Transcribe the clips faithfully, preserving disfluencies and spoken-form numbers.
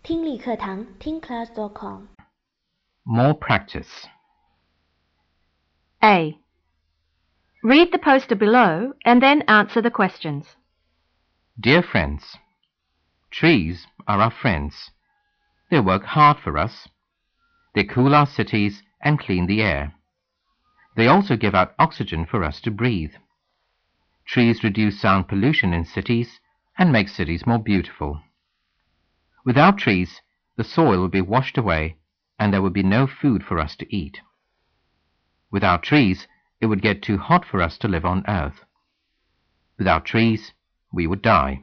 听力课堂听 class dot com More practice. A. Read the poster below and then answer the questions. Dear friends, trees are our friends. They work hard for us. They cool our cities and clean the air. They also give out oxygen for us to breathe. Trees reduce sound pollution in cities and make cities more beautiful. Without trees, the soil would be washed away and there would be no food for us to eat. Without trees, it would get too hot for us to live on Earth. Without trees, we would die.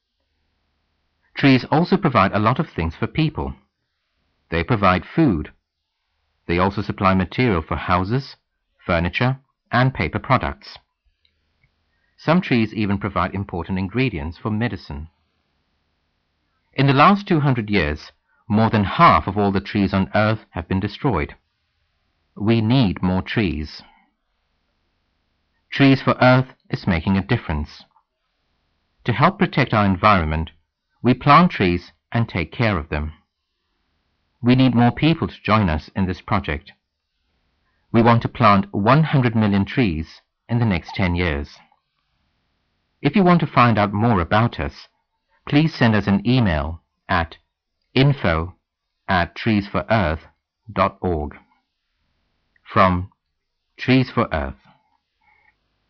Trees also provide a lot of things for people. They provide food. They also supply material for houses, furniture, and paper products. Some trees even provide important ingredients for medicine. In the last two hundred years, more than half of all the trees on Earth have been destroyed. We need more trees. Trees for Earth is making a difference. To help protect our environment, we plant trees and take care of them. We need more people to join us in this project. We want to plant one hundred million trees in the next ten years. If you want to find out more about us, please send us an email at info at trees for earth dot org. From Trees for Earth.